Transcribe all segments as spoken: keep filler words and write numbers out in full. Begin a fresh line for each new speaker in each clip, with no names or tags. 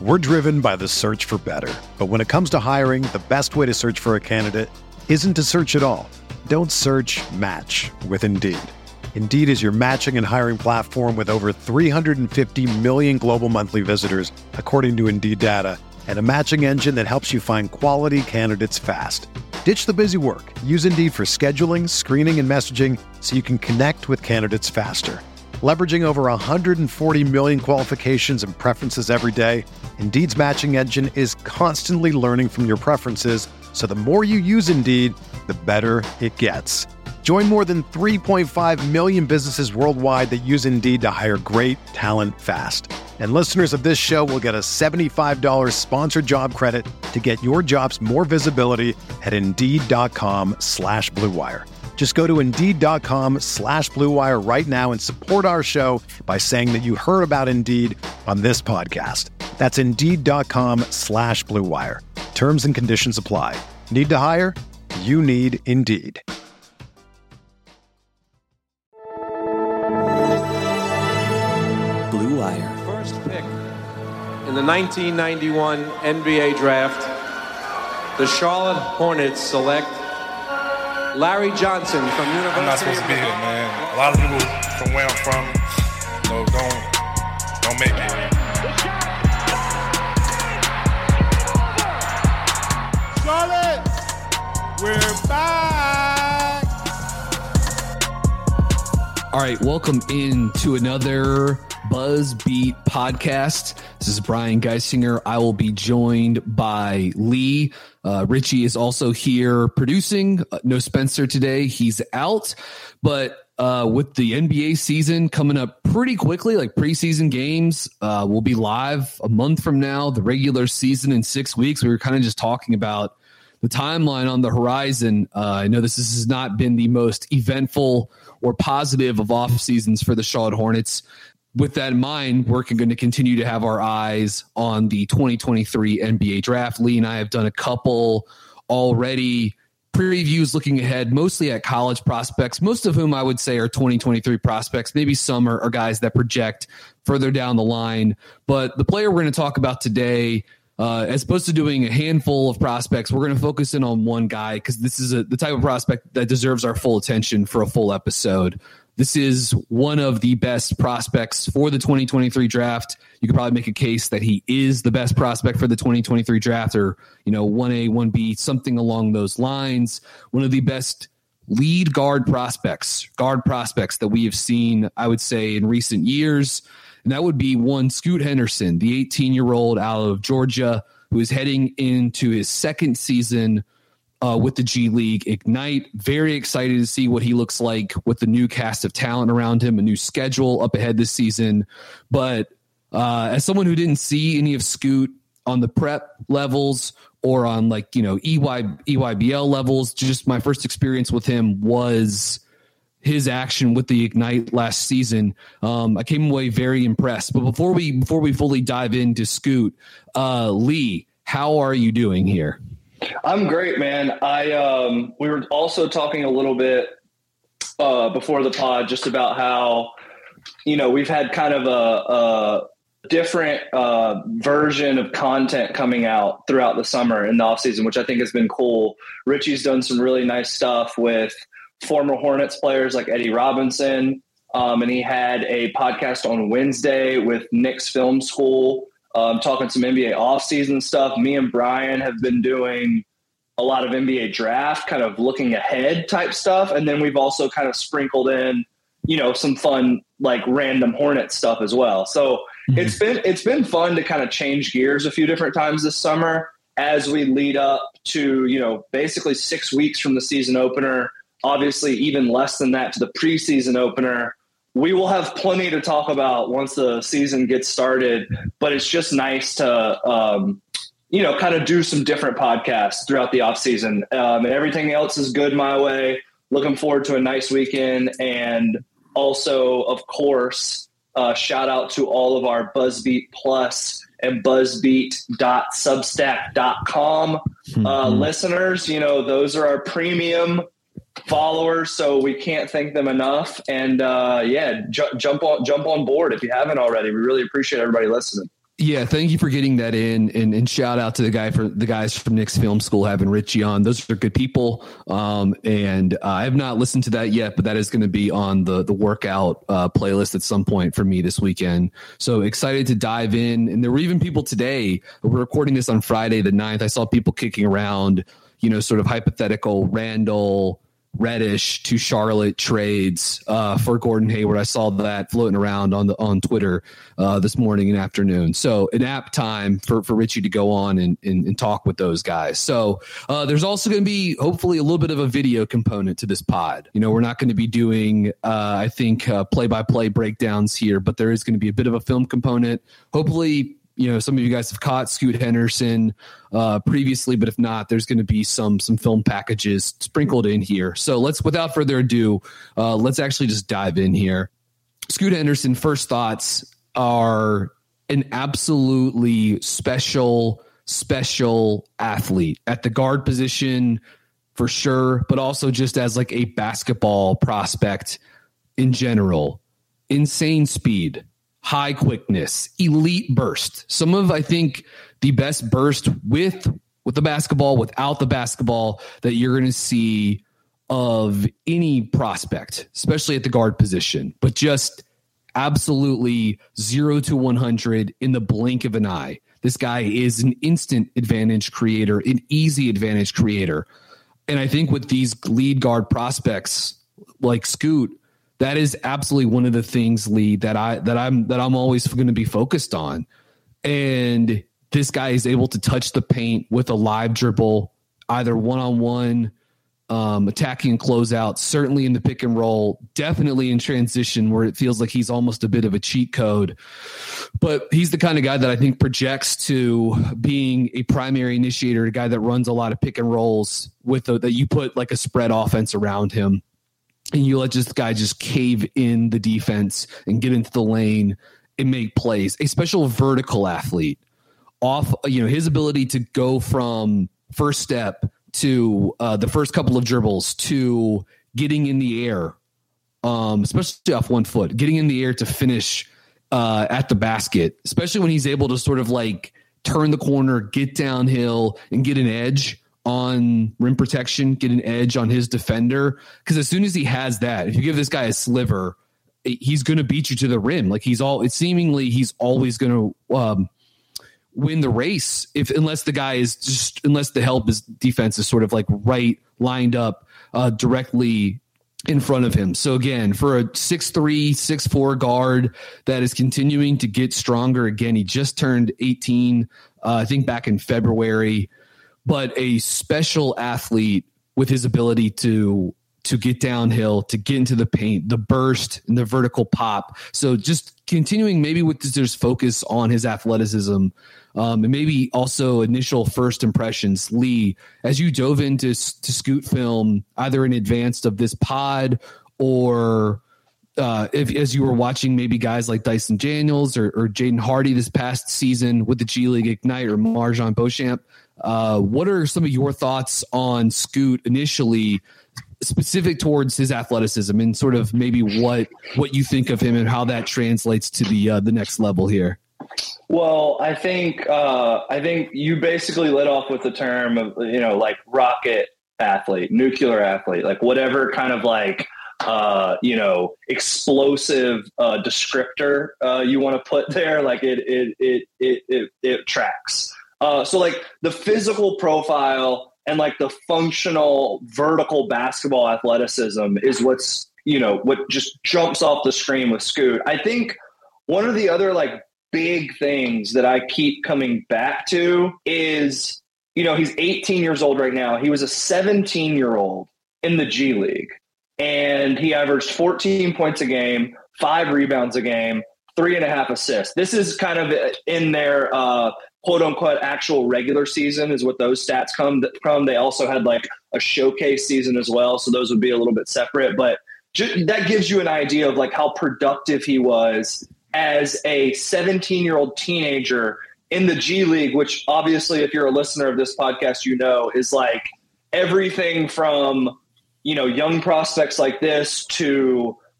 We're driven by the search for better. But when it comes to hiring, the best way to search for a candidate isn't to search at all. Don't search, match with Indeed. Indeed is your matching and hiring platform with over three hundred fifty million global monthly visitors, according to Indeed data, and a matching engine that helps you find quality candidates fast. Ditch the busy work. Use Indeed for scheduling, screening, and messaging so you can connect with candidates faster. Leveraging over one hundred forty million qualifications and preferences every day, Indeed's matching engine is constantly learning from your preferences, so the more you use Indeed, the better it gets. Join more than three point five million businesses worldwide that use Indeed to hire great talent fast. And listeners of this show will get a seventy-five dollars sponsored job credit to get your jobs more visibility at Indeed.com slash Blue Wire. Just go to Indeed.com slash Blue Wire right now and support our show by saying that you heard about Indeed on this podcast. That's Indeed.com slash Blue Wire. Terms and conditions apply. Need to hire? You need Indeed.
Blue Wire.
First pick in the nineteen ninety-one N B A draft, the Charlotte Hornets select Larry Johnson from University.
I'm not supposed to be here, man. A lot of people from where I'm from, you know, don't don't make it.
Charlotte, we're back.
All right, welcome into another Buzz Beat podcast. This is Brian Geisinger. I will be joined by Lee. Uh, Richie is also here producing. Uh, no Spencer today. He's out. But uh, with the N B A season coming up pretty quickly, like preseason games uh, will be live a month from now. The regular season in six weeks. We were kind of just talking about the timeline on the horizon. Uh, I know this, this has not been the most eventful or positive of off seasons for the Charlotte Hornets. With that in mind, we're going to continue to have our eyes on the twenty twenty-three N B A draft. Lee and I have done a couple already previews looking ahead, mostly at college prospects, most of whom I would say are twenty twenty-three prospects. Maybe some are, are guys that project further down the line. But the player we're going to talk about today, uh, as opposed to doing a handful of prospects, we're going to focus in on one guy because this is a, the type of prospect that deserves our full attention for a full episode. This is one of the best prospects for the twenty twenty-three draft. You could probably make a case that he is the best prospect for the twenty twenty-three draft, or, you know, one A, one B, something along those lines. One of the best lead guard prospects, guard prospects that we have seen, I would say, in recent years. And that would be one Scoot Henderson, the eighteen-year-old out of Georgia, who is heading into his second season Uh, with the G League Ignite. Very excited to see what he looks like with the new cast of talent around him, a new schedule up ahead this season. But uh, as someone who didn't see any of Scoot on the prep levels or on, like, you know, E Y, E Y B L levels, just my first experience with him was his action with the Ignite last season. Um, I came away very impressed. But before we before we fully dive into Scoot, uh, Lee, how are you doing here?
I'm great, man. I um, we were also talking a little bit uh, before the pod just about how, you know, we've had kind of a, a different uh, version of content coming out throughout the summer and the offseason, which I think has been cool. Richie's done some really nice stuff with former Hornets players like Eddie Robinson, um, and he had a podcast on Wednesday with Knicks Film School, Um, talking some N B A offseason stuff. Me and Brian have been doing a lot of N B A draft, kind of looking ahead type stuff. And then we've also kind of sprinkled in, you know, some fun, like random Hornet stuff as well. So mm-hmm. it's been, it's been fun to kind of change gears a few different times this summer as we lead up to, you know, basically six weeks from the season opener, obviously even less than that to the preseason opener. We will have plenty to talk about once the season gets started, but it's just nice to, um, you know, kind of do some different podcasts throughout the off season. Um, and everything else is good my way. Looking forward to a nice weekend. And also, of course, uh, shout out to all of our BuzzBeat Plus and buzzbeat dot substack dot com mm-hmm. uh, listeners. You know, those are our premium followers, so we can't thank them enough. And uh, yeah, ju- jump on jump on board if you haven't already. We really appreciate everybody listening.
Yeah, thank you for getting that in, and, and shout out to the guy for the guys from Knicks Film School having Richie on. Those are good people, um, and uh, I have not listened to that yet, but that is going to be on the the workout uh, playlist at some point for me this weekend. So excited to dive in, and there were even people today. We're recording this on Friday the ninth. I saw people kicking around, you know, sort of hypothetical Randall Reddish to Charlotte trades uh, for Gordon Hayward. I saw that floating around on the on Twitter uh, this morning and afternoon. So an apt time for, for Richie to go on and, and, and talk with those guys. So uh, there's also going to be hopefully a little bit of a video component to this pod. You know, we're not going to be doing, uh, I think, uh, play-by-play breakdowns here, but there is going to be a bit of a film component. Hopefully, you know, some of you guys have caught Scoot Henderson uh, previously, but if not, there's going to be some some film packages sprinkled in here. So let's, without further ado, uh, let's actually just dive in here. Scoot Henderson, first thoughts are an absolutely special, special athlete at the guard position for sure, but also just as like a basketball prospect in general. Insane speed. High quickness, elite burst. Some of, I think, the best burst with with the basketball, without the basketball, that you're going to see of any prospect, especially at the guard position. But just absolutely zero to one hundred in the blink of an eye. This guy is an instant advantage creator, an easy advantage creator. And I think with these lead guard prospects like Scoot, that is absolutely one of the things, Lee, that I that I'm that I'm always going to be focused on. And this guy is able to touch the paint with a live dribble, either one-on-one, um, attacking and closeout, certainly in the pick and roll, definitely in transition where it feels like he's almost a bit of a cheat code. But he's the kind of guy that I think projects to being a primary initiator, a guy that runs a lot of pick and rolls with a, that you put like a spread offense around him. And you let this guy just cave in the defense and get into the lane and make plays. A special vertical athlete, off, you know, his ability to go from first step to uh, the first couple of dribbles to getting in the air, um, especially off one foot, getting in the air to finish uh, at the basket, especially when he's able to sort of like turn the corner, get downhill, and get an edge on rim protection, get an edge on his defender. Because as soon as he has that, if you give this guy a sliver, he's going to beat you to the rim. Like he's all, it's seemingly he's always going to um, win the race if unless the guy is just unless the help is defense is sort of like right lined up uh, directly in front of him. So again, for a six three, six four guard that is continuing to get stronger, again, he just turned eighteen, uh, I think back in February. But a special athlete with his ability to to get downhill, to get into the paint, the burst and the vertical pop. So just continuing maybe with this, there's focus on his athleticism um, and maybe also initial first impressions. Lee, as you dove into to Scoot film, either in advance of this pod or uh, if as you were watching maybe guys like Dyson Daniels or, or Jaden Hardy this past season with the G League Ignite or Marjon Beauchamp, Uh, what are some of your thoughts on Scoot initially, specific towards his athleticism and sort of maybe what what you think of him and how that translates to the uh, the next level here?
Well, I think uh, I think you basically lit off with the term of, you know, like rocket athlete, nuclear athlete, like whatever kind of like uh, you know explosive uh, descriptor uh, you want to put there. Like it it it it it, it tracks. Uh, so like the physical profile and like the functional vertical basketball athleticism is what's, you know, what just jumps off the screen with Scoot. I think one of the other like big things that I keep coming back to is, you know, he's eighteen years old right now. He was a seventeen year old in the G League and he averaged fourteen points a game, five rebounds a game, three and a half assists. This is kind of in their uh, quote unquote actual regular season is what those stats come from. They also had like a showcase season as well. So those would be a little bit separate, but just, that gives you an idea of like how productive he was as a seventeen year old teenager in the G League, which obviously if you're a listener of this podcast, you know, is like everything from, you know, young prospects like this to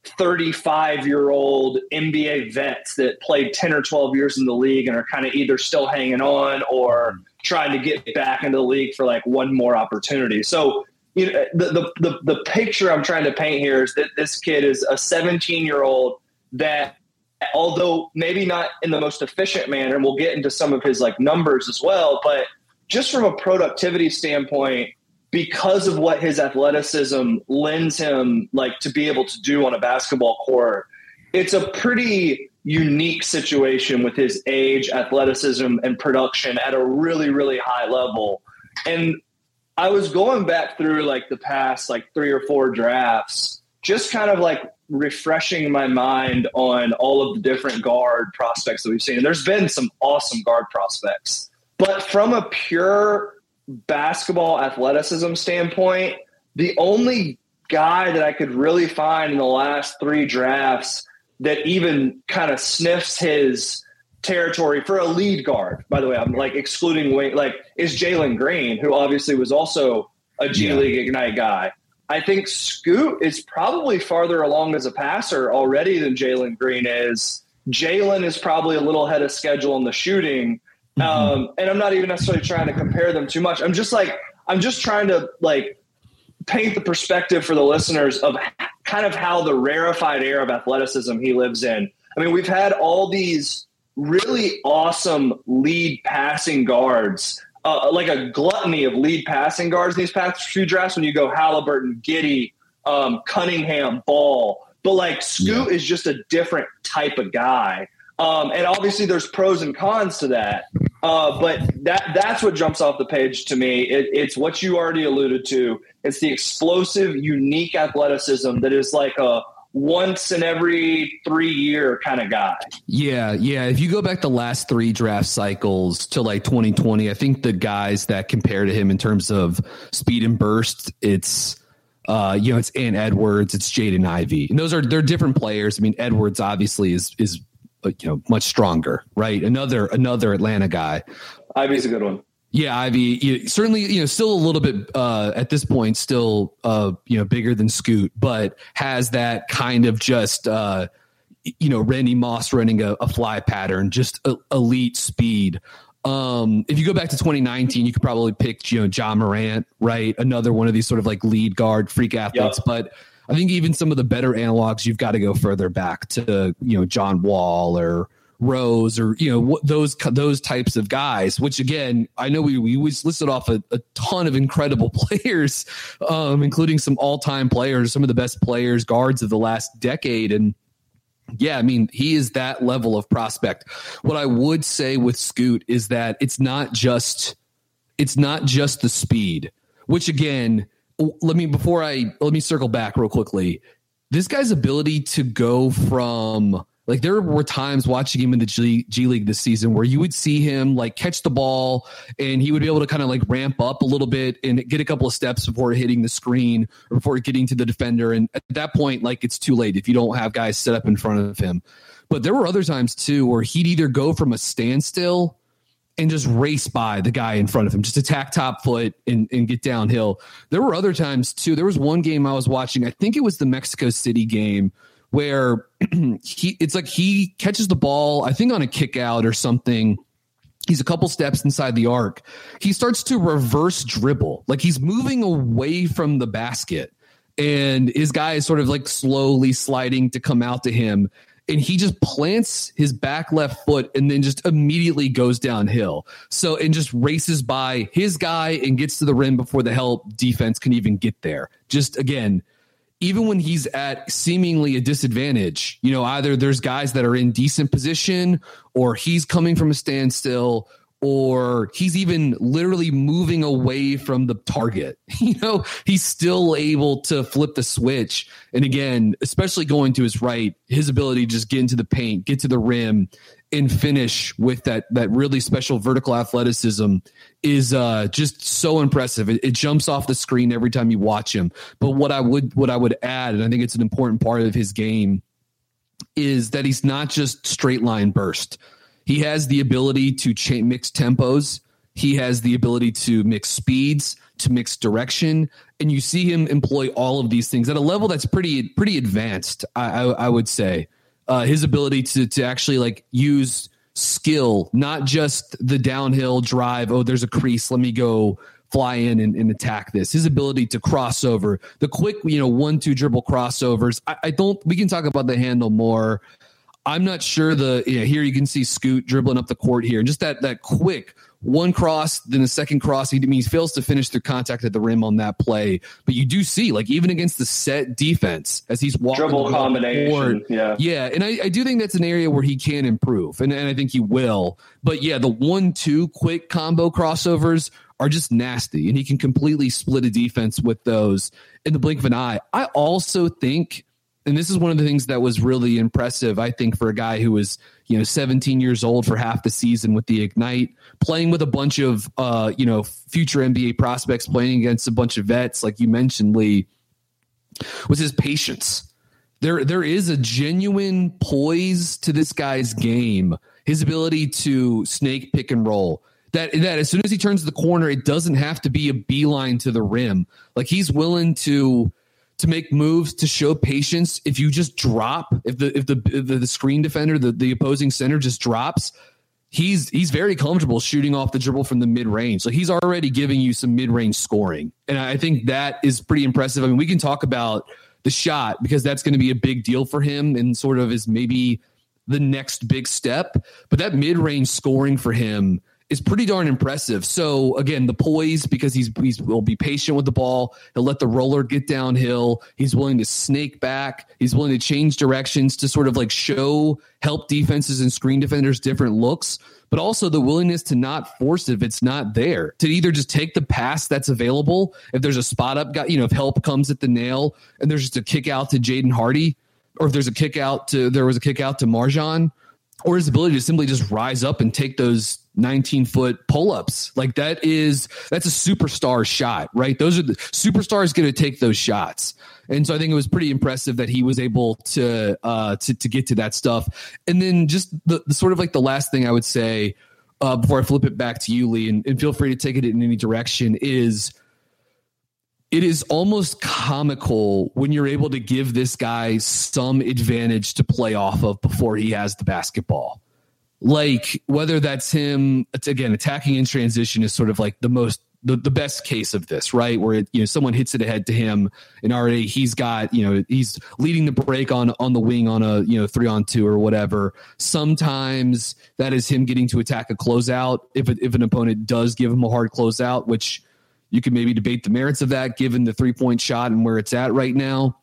thirty-five-year-old N B A vets that played ten or twelve years in the league and are kind of either still hanging on or trying to get back into the league for like one more opportunity. So, you know, the, the, the, the picture I'm trying to paint here is that this kid is a seventeen-year-old that, although maybe not in the most efficient manner, and we'll get into some of his like numbers as well, but just from a productivity standpoint, because of what his athleticism lends him like to be able to do on a basketball court, it's a pretty unique situation with his age, athleticism, and production at a really, really high level. And I was going back through like the past like three or four drafts, just kind of like refreshing my mind on all of the different guard prospects that we've seen. And there's been some awesome guard prospects, but from a pure basketball athleticism standpoint, the only guy that I could really find in the last three drafts that even kind of sniffs his territory for a lead guard, by the way, I'm like excluding wing, like is Jalen Green, who obviously was also a G yeah. League Ignite guy. I think Scoot is probably farther along as a passer already than Jalen Green is. Jalen is probably a little ahead of schedule in the shooting. Mm-hmm. Um, and I'm not even necessarily trying to compare them too much. I'm just like, I'm just trying to like paint the perspective for the listeners of kind of how the rarefied air of athleticism he lives in. I mean, we've had all these really awesome lead passing guards, uh, like a gluttony of lead passing guards in these past few drafts when you go Halliburton, Giddey, um, Cunningham, Ball. But like Scoot yeah. is just a different type of guy. Um, and obviously there's pros and cons to that. Uh, but that that's what jumps off the page to me. It, it's what you already alluded to. It's the explosive, unique athleticism that is like a once in every three year kind of guy.
Yeah. Yeah. If you go back the last three draft cycles to like twenty twenty, I think the guys that compare to him in terms of speed and burst, it's, uh, you know, it's Ant Edwards, it's Jaden Ivey. And those are, they're different players. I mean, Edwards obviously is, is, you know, much stronger, right? Another, another Atlanta guy.
Ivey's a good one.
Yeah, Ivy, you, certainly, you know, still a little bit uh, at this point, still, uh, you know, bigger than Scoot, but has that kind of just, uh, you know, Randy Moss running a, a fly pattern, just a, elite speed. Um, if you go back to twenty nineteen, you could probably pick, you know, Ja Morant, right? Another one of these sort of like lead guard freak athletes, yep. But I think even some of the better analogs, you've got to go further back to, you know, John Wall or Rose or, you know, those those types of guys, which, again, I know we, we always listed off a, a ton of incredible players, um, including some all time players, some of the best players, guards of the last decade. And yeah, I mean, he is that level of prospect. What I would say with Scoot is that it's not just it's not just the speed, which, again, let me before I let me circle back real quickly. This guy's ability to go from like there were times watching him in the G, G League this season where you would see him like catch the ball and he would be able to kind of like ramp up a little bit and get a couple of steps before hitting the screen or before getting to the defender. And at that point, like it's too late if you don't have guys set up in front of him. But there were other times too where he'd either go from a standstill and just race by the guy in front of him, just attack top foot and, and get downhill. There were other times too. There was one game I was watching. I think it was the Mexico City game where he, it's like he catches the ball, I think on a kick out or something. He's a couple steps inside the arc. He starts to reverse dribble. Like he's moving away from the basket and his guy is sort of like slowly sliding to come out to him. And he just plants his back left foot and then just immediately goes downhill. So, and just races by his guy and gets to the rim before the help defense can even get there. Just again, even when he's at seemingly a disadvantage, you know, either there's guys that are in decent position or he's coming from a standstill or he's even literally moving away from the target. You know, he's still able to flip the switch. And again, especially going to his right, his ability to just get into the paint, get to the rim and finish with that, that really special vertical athleticism is uh, just so impressive. It, it jumps off the screen every time you watch him. But what I would, what I would add, and I think it's an important part of his game, is that he's not just straight line burst. He has the ability to cha- mix tempos He has the ability to mix speeds, to mix direction, and you see him employ all of these things at a level that's pretty pretty advanced, I, I, I would say. Uh, his ability to to actually like use skill, not just the downhill drive, oh, there's a crease, let me go fly in and, and attack this. His ability to cross over, the quick, you know, one, two dribble crossovers. I, I don't, we can talk about the handle more. I'm not sure the, yeah, here you can see Scoot dribbling up the court here. And just that, that quick one cross, then the second cross, he, I mean, he fails to finish through contact at the rim on that play. But you do see, like, even against the set defense, as he's walking
dribble combination,
forward,
yeah,
yeah, and I, I do think that's an area where he can improve, and, and I think he will. But yeah, the one-two quick combo crossovers are just nasty, and he can completely split a defense with those in the blink of an eye. I also think, and this is one of the things that was really impressive, I think, for a guy who was, you know, seventeen years old for half the season with the Ignite, playing with a bunch of, uh, you know, future N B A prospects, playing against a bunch of vets, like you mentioned, Lee, was his patience. There, there is a genuine poise to this guy's game. His ability to snake pick and roll. That, that as soon as he turns the corner, it doesn't have to be a beeline to the rim. Like, he's willing to to make moves, to show patience. If you just drop, if the if the if the screen defender, the, the opposing center just drops, he's he's very comfortable shooting off the dribble from the mid range. So he's already giving you some mid range scoring, and I think that is pretty impressive. I mean, we can talk about the shot because that's going to be a big deal for him and sort of is maybe the next big step. But that mid range scoring for him is pretty darn impressive. So again, the poise, because he's he's will be patient with the ball. He'll let the roller get downhill. He's willing to snake back. He's willing to change directions to sort of like show, help defenses and screen defenders different looks, but also the willingness to not force it if it's not there, to either just take the pass that's available. If there's a spot up guy, you know, if help comes at the nail and there's just a kick out to Jaden Hardy, or if there's a kick out to, there was a kick out to Marjan, or his ability to simply just rise up and take those nineteen foot pull-ups. Like that is, that's a superstar shot, right? Those are the superstars going to take those shots. And so I think it was pretty impressive that he was able to, uh, to, to get to that stuff. And then just the, the sort of like the last thing I would say, uh, before I flip it back to you, Lee, and, and feel free to take it in any direction, is it is almost comical when you're able to give this guy some advantage to play off of before he has the basketball. Like whether that's him, it's, again, attacking in transition is sort of like the most, the, the best case of this, right? Where, it, you know, someone hits it ahead to him and already he's got, you know, he's leading the break on, on the wing on a, you know, three on two or whatever. Sometimes that is him getting to attack a closeout. If, it, if an opponent does give him a hard closeout, which you can maybe debate the merits of that given the three point shot and where it's at right now.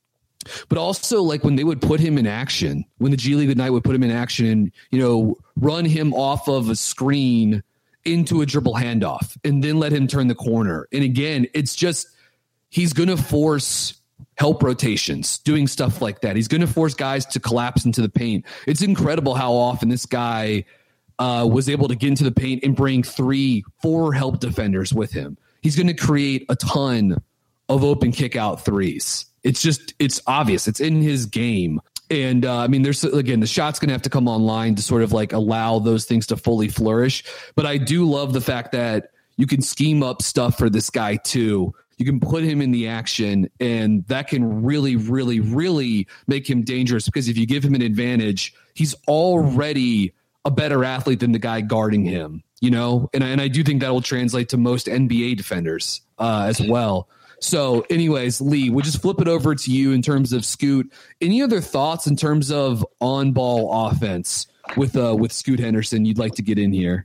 But also, like when they would put him in action, when the G League Ignite would put him in action and, you know, run him off of a screen into a dribble handoff and then let him turn the corner. And again, it's just, he's going to force help rotations, doing stuff like that. He's going to force guys to collapse into the paint. It's incredible how often this guy uh, was able to get into the paint and bring three, four help defenders with him. He's going to create a ton of open kick out threes. It's just, it's obvious. It's in his game. And uh, I mean, there's, again, the shot's going to have to come online to sort of like allow those things to fully flourish. But I do love the fact that you can scheme up stuff for this guy too. You can put him in the action and that can really, really, really make him dangerous, because if you give him an advantage, he's already a better athlete than the guy guarding him, you know? And I, and I do think that will translate to most N B A defenders uh, as well. So anyways, Lee, we'll just flip it over to you in terms of Scoot. Any other thoughts in terms of on-ball offense with uh, with Scoot Henderson you'd like to get in here?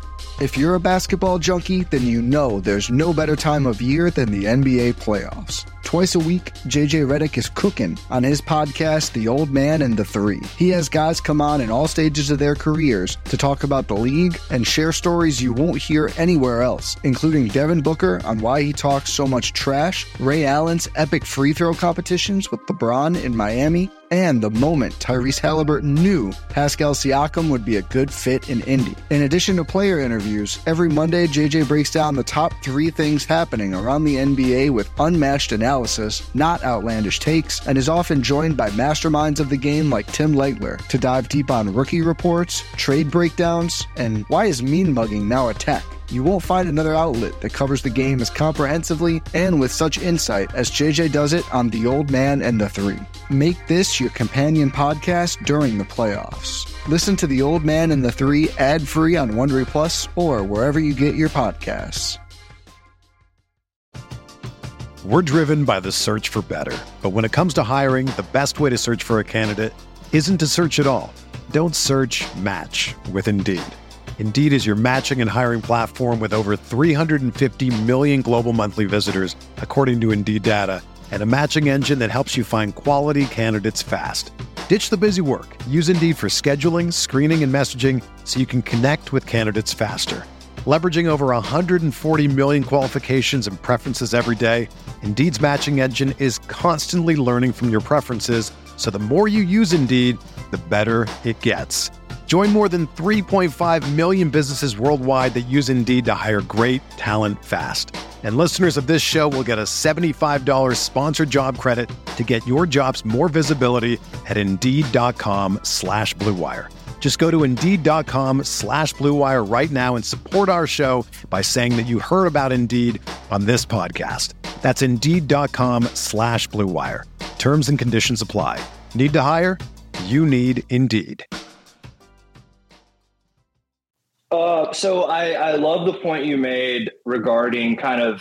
If you're a basketball junkie, then you know there's no better time of year than the N B A playoffs. Twice a week, J J Redick is cooking on his podcast, The Old Man and the Three. He has guys come on in all stages of their careers to talk about the league and share stories you won't hear anywhere else, including Devin Booker on why he talks so much trash, Ray Allen's epic free throw competitions with LeBron in Miami, and the moment Tyrese Halliburton knew Pascal Siakam would be a good fit in Indy. In addition to player interviews, every Monday J J breaks down the top three things happening around the N B A with unmatched analysis analysis, not outlandish takes, and is often joined by masterminds of the game like Tim Legler to dive deep on rookie reports, trade breakdowns, and why is mean mugging now a tech? You won't find another outlet that covers the game as comprehensively and with such insight as J J does it on The Old Man and the Three. Make this your companion podcast during the playoffs. Listen to The Old Man and the Three ad-free on Wondery Plus or wherever you get your podcasts.
We're driven by the search for better. But when it comes to hiring, the best way to search for a candidate isn't to search at all. Don't search, match with Indeed. Indeed is your matching and hiring platform with over three hundred fifty million global monthly visitors, according to Indeed data, and a matching engine that helps you find quality candidates fast. Ditch the busy work. Use Indeed for scheduling, screening, and messaging so you can connect with candidates faster. Leveraging over one hundred forty million qualifications and preferences every day, Indeed's matching engine is constantly learning from your preferences, so the more you use Indeed, the better it gets. Join more than three point five million businesses worldwide that use Indeed to hire great talent fast. And listeners of this show will get a seventy-five dollars sponsored job credit to get your jobs more visibility at Indeed.com slash Blue Wire. Just go to Indeed.com slash Blue Wire right now and support our show by saying that you heard about Indeed on this podcast. That's Indeed.com slash Blue Wire. Terms and conditions apply. Need to hire? You need Indeed.
Uh, so I, I love the point you made regarding kind of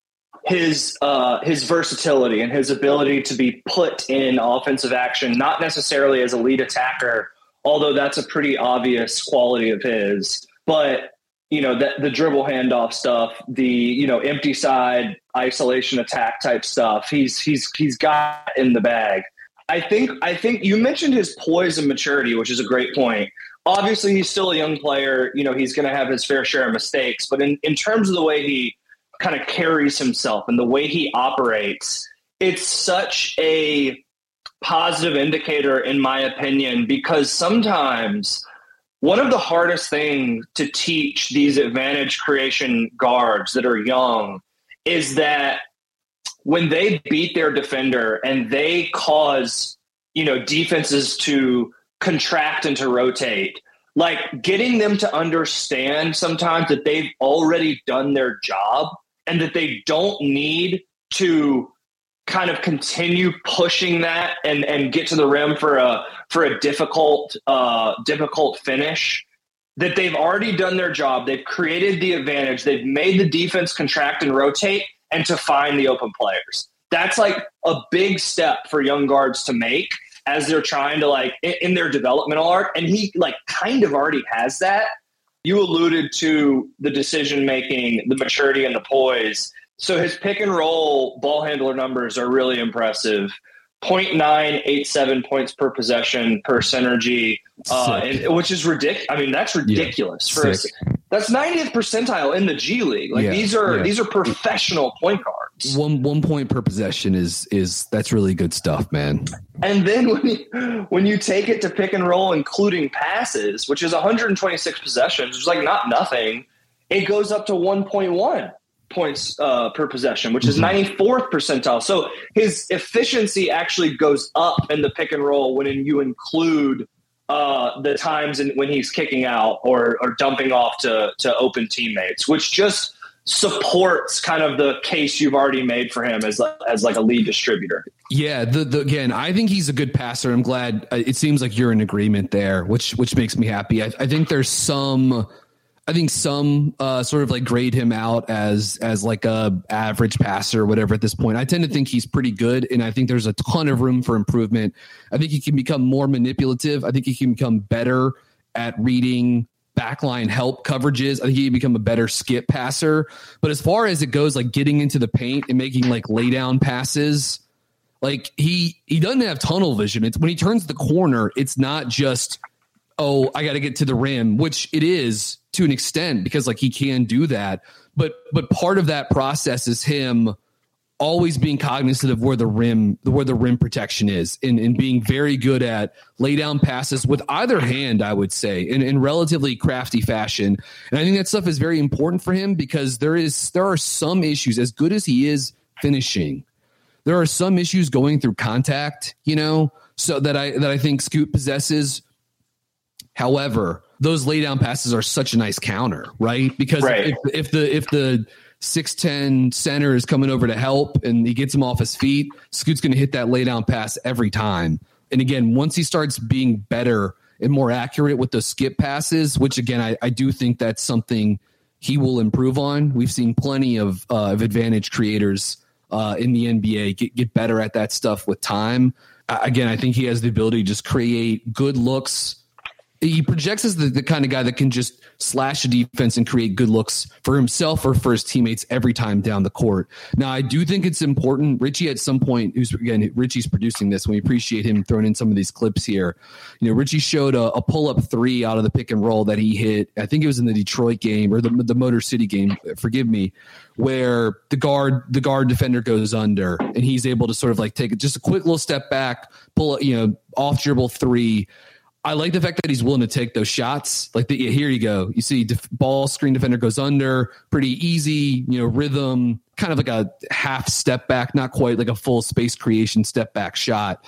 his uh, his versatility and his ability to be put in offensive action, not necessarily as a lead attacker, although that's a pretty obvious quality of his. But, you know, the, the dribble handoff stuff, the, you know, empty side isolation attack type stuff, he's he's he's got in the bag. I think I think you mentioned his poise and maturity, which is a great point. Obviously, he's still a young player. You know, he's going to have his fair share of mistakes. But in, in terms of the way he kind of carries himself and the way he operates, it's such a positive indicator, in my opinion, because sometimes one of the hardest things to teach these advantage creation guards that are young is that when they beat their defender and they cause, you know, defenses to contract and to rotate, like getting them to understand sometimes that they've already done their job and that they don't need to kind of continue pushing that and, and get to the rim for a for a difficult uh, difficult finish, that they've already done their job. They've created the advantage. They've made the defense contract and rotate and to find the open players. That's like a big step for young guards to make as they're trying to, like, in their developmental arc. And he, like, kind of already has that. You alluded to the decision-making, the maturity, and the poise. So his pick-and-roll ball handler numbers are really impressive. point nine eight seven points per possession per synergy, uh, and, which is ridiculous. I mean, that's ridiculous. Yeah, for a, that's ninetieth percentile in the G League. Like, yeah, these are yeah. these are professional point guards.
One one point per possession is is that's really good stuff, man.
And then when you, when you take it to pick and roll, including passes, which is one hundred twenty-six possessions, which is like not nothing, it goes up to one point one points uh, per possession, which is ninety-fourth percentile. So his efficiency actually goes up in the pick and roll when you include uh, the times in, when he's kicking out or, or dumping off to, to open teammates, which just supports kind of the case you've already made for him as as like a lead distributor.
Yeah, the, the again, I think he's a good passer. I'm glad. Uh, it seems like you're in agreement there, which which makes me happy. I, I think there's some. I think some uh, sort of like grade him out as as like a average passer or whatever at this point. I tend to think he's pretty good, and I think there's a ton of room for improvement. I think he can become more manipulative. I think he can become better at reading backline help coverages. I think he can become a better skip passer. But as far as it goes, like getting into the paint and making like lay down passes, like he he doesn't have tunnel vision. It's when he turns the corner, it's not just, oh, I got to get to the rim, which it is to an extent because like he can do that. But but part of that process is him always being cognizant of where the rim, where the rim protection is, and, and being very good at lay down passes with either hand, I would say, in, in relatively crafty fashion. And I think that stuff is very important for him because there is there are some issues, as good as he is finishing, there are some issues going through contact, you know, so that I that I think Scoot possesses. However, those lay down passes are such a nice counter, right? Because right. If, if the if the six ten center is coming over to help and he gets him off his feet, Scoot's going to hit that lay down pass every time. And again, once he starts being better and more accurate with those skip passes, which again, I, I do think that's something he will improve on. We've seen plenty of, uh, of advantage creators uh, in the N B A get, get better at that stuff with time. Uh, again, I think he has the ability to just create good looks. He projects as the, the kind of guy that can just slash a defense and create good looks for himself or for his teammates every time down the court. Now, I do think it's important. Richie, at some point, who's again, Richie's producing this, and we appreciate him throwing in some of these clips here. You know, Richie showed a, a pull-up three out of the pick and roll that he hit. I think it was in the Detroit game or the, the Motor City game, forgive me, where the guard, the guard defender goes under and he's able to sort of like take just a quick little step back, pull, you know, off dribble three. I like the fact that he's willing to take those shots. Like the, here you go. You see def, ball screen defender goes under, pretty easy, you know, rhythm, kind of like a half step back, not quite like a full space creation step back shot.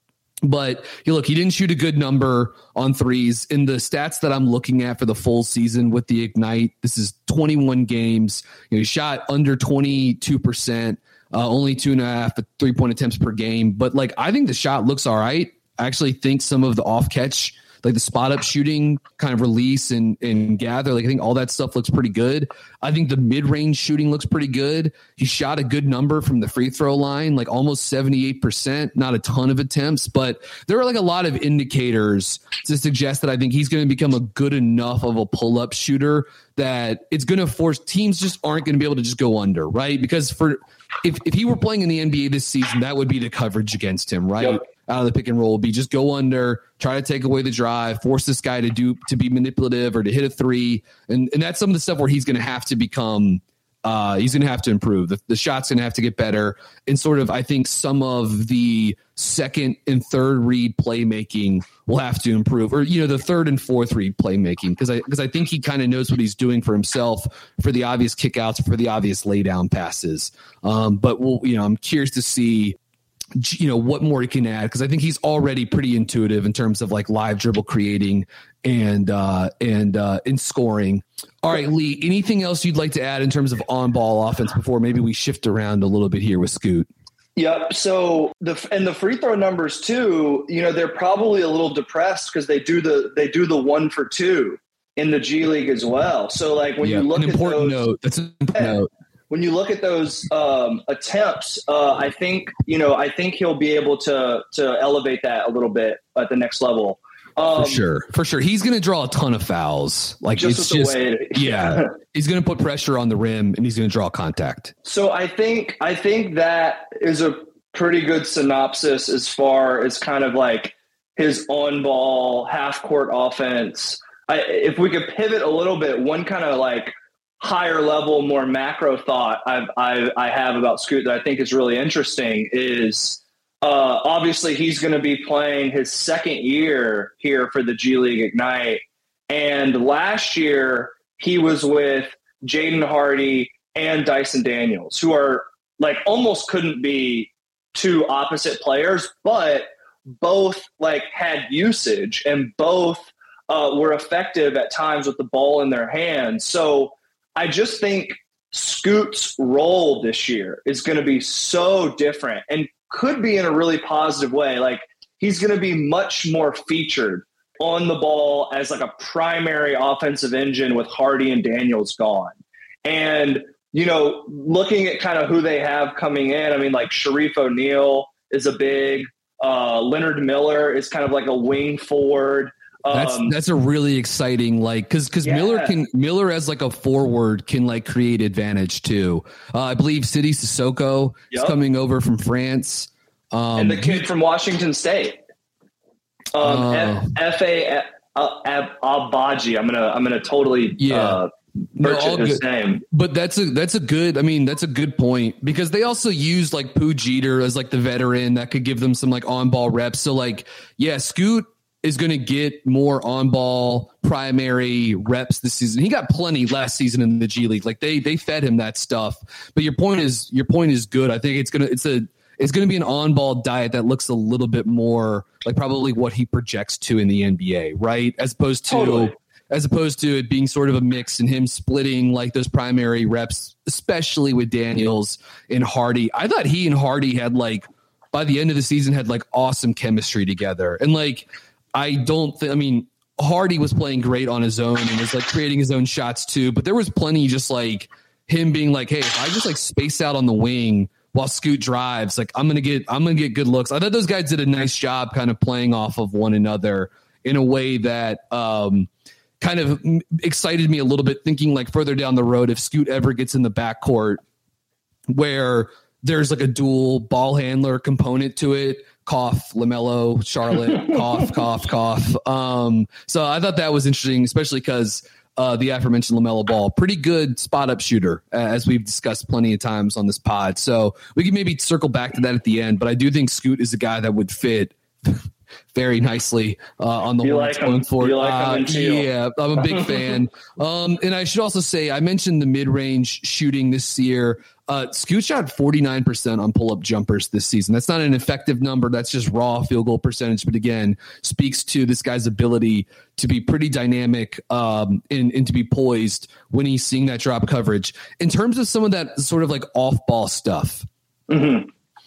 But you look, he didn't shoot a good number on threes. In the stats that I'm looking at for the full season with the Ignite, this is twenty-one games. You know, he shot under twenty-two percent, uh, only two and a half three point attempts per game. But like, I think the shot looks all right. I actually think some of the off catch, like the spot up shooting, kind of release and, and gather, like I think all that stuff looks pretty good. I think the mid range shooting looks pretty good. He shot a good number from the free throw line, like almost seventy-eight percent, not a ton of attempts, but there are like a lot of indicators to suggest that I think he's going to become a good enough of a pull up shooter that it's going to force teams just aren't going to be able to just go under, right? Because for if, if he were playing in the N B A this season, that would be the coverage against him, right? Yep. Out of the pick and roll, be just go under, try to take away the drive, force this guy to do to be manipulative or to hit a three, and and that's some of the stuff where he's going to have to become, uh, he's going to have to improve. The, the shot's going to have to get better, and sort of I think some of the second and third read playmaking will have to improve, or you know the third and fourth read playmaking because I because I think he kind of knows what he's doing for himself for the obvious kickouts, for the obvious lay down passes. Um, but we'll you know I'm curious to see, you know, what more he can add, because I think he's already pretty intuitive in terms of like live dribble creating and uh, and uh, in scoring. All right, Lee, anything else you'd like to add in terms of on ball offense before maybe we shift around a little bit here with Scoot?
Yep. So the and the free throw numbers too, you know, they're probably a little depressed because they do the they do the one for two in the G League as well. So like when
yeah,
you look
an important
at those,
note, that's an important
yeah,
note.
When you look at those um, attempts, uh, I think you know I think he'll be able to to elevate that a little bit at the next level. Um,
for sure, for sure, he's going to draw a ton of fouls. Like
just
it's
with
just
the way it,
yeah, he's going to put pressure on the rim and he's going to draw contact.
So I think I think that is a pretty good synopsis as far as kind of like his on ball half court offense. I, if we could pivot a little bit, one kind of like higher level, more macro thought I've, I, I have about Scoot that I think is really interesting is uh, obviously he's going to be playing his second year here for the G League Ignite. And last year he was with Jaden Hardy and Dyson Daniels, who are like almost couldn't be two opposite players, but both like had usage and both uh, were effective at times with the ball in their hands. So I just think Scoot's role this year is going to be so different and could be in a really positive way. Like he's going to be much more featured on the ball as like a primary offensive engine with Hardy and Daniels gone. And, you know, looking at kind of who they have coming in, I mean, like Sharif O'Neal is a big, uh, Leonard Miller is kind of like a wing forward.
That's um, that's a really exciting, like, because because yeah. Miller can Miller as like a forward can like create advantage too. Uh, I believe Sidi Sissoko yep. is coming over from France, um,
and the kid from Washington State, um, uh, F A Abaji. I'm gonna I'm gonna totally
yeah.
Uh,
no,
his name.
But that's a that's a good. I mean, that's a good point because they also use like Pooh Jeter as like the veteran that could give them some like on ball reps. So like, yeah, Scoot is going to get more on-ball primary reps this season. He got plenty last season in the G League. Like they they fed him that stuff. But your point is your point is good. I think it's gonna it's a is going to be an on-ball diet that looks a little bit more like probably what he projects to in the N B A, right? As opposed to totally. as opposed to it being sort of a mix and him splitting like those primary reps, especially with Daniels and Hardy. I thought he and Hardy had like by the end of the season had like awesome chemistry together. And like I don't think I mean Hardy was playing great on his own and was like creating his own shots too, but there was plenty just like him being like, hey, if I just like space out on the wing while Scoot drives, like I'm gonna get I'm gonna get good looks. I thought those guys did a nice job kind of playing off of one another in a way that um, kind of excited me a little bit, thinking like further down the road, if Scoot ever gets in the backcourt where there's like a dual ball handler component to it. Cough, LaMelo, Charlotte, cough, cough, cough. Um, so I thought that was interesting, especially because uh, the aforementioned LaMelo Ball, pretty good spot up shooter, uh, as we've discussed plenty of times on this pod. So we can maybe circle back to that at the end, but I do think Scoot is a guy that would fit very nicely uh, on the Hornets
like
going forward.
Like
uh, yeah, I'm a big fan. Um, and I should also say, I mentioned the mid-range shooting this year. Uh, Scoot shot forty-nine percent on pull-up jumpers this season. That's not an effective number. That's just raw field goal percentage. But again, speaks to this guy's ability to be pretty dynamic um, and, and to be poised when he's seeing that drop coverage. In terms of some of that sort of like off-ball stuff, mm-hmm.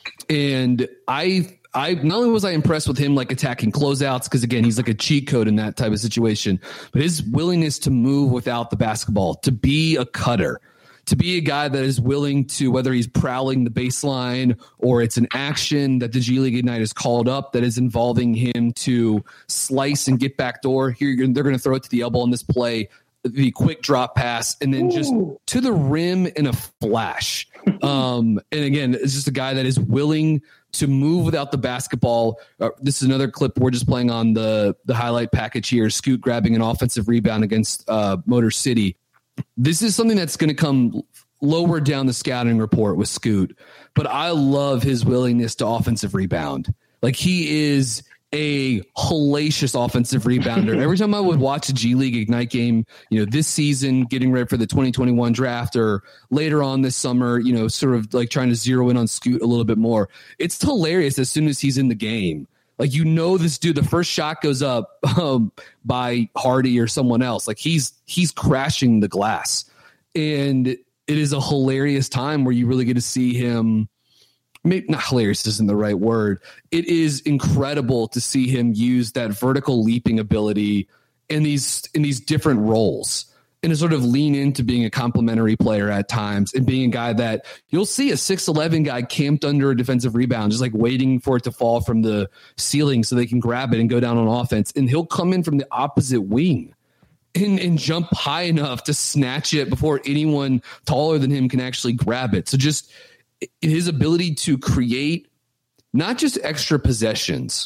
and I I not only was I impressed with him like attacking closeouts, because again, he's like a cheat code in that type of situation, but his willingness to move without the basketball, to be a cutter, to be a guy that is willing to, whether he's prowling the baseline or it's an action that the G League Ignite has called up that is involving him to slice and get backdoor. Here, they're going to throw it to the elbow on this play, the quick drop pass, and then Ooh. just to the rim in a flash. Um, and again, it's just a guy that is willing to move without the basketball. Uh, this is another clip we're just playing on the, the highlight package here. Scoot grabbing an offensive rebound against uh, Motor City. This is something that's going to come lower down the scouting report with Scoot, but I love his willingness to offensive rebound. Like he is a hellacious offensive rebounder. Every time I would watch a G League Ignite game, you know, this season, getting ready for the twenty twenty-one draft or later on this summer, you know, sort of like trying to zero in on Scoot a little bit more. It's hilarious as soon as he's in the game. Like, you know, this dude, the first shot goes up um, by Hardy or someone else. Like he's, he's crashing the glass, and it is a hilarious time where you really get to see him. Maybe not hilarious isn't the right word. It is incredible to see him use that vertical leaping ability in these, in these different roles, and to sort of lean into being a complementary player at times and being a guy that you'll see a six eleven guy camped under a defensive rebound, just like waiting for it to fall from the ceiling so they can grab it and go down on offense. And he'll come in from the opposite wing and, and jump high enough to snatch it before anyone taller than him can actually grab it. So just his ability to create not just extra possessions,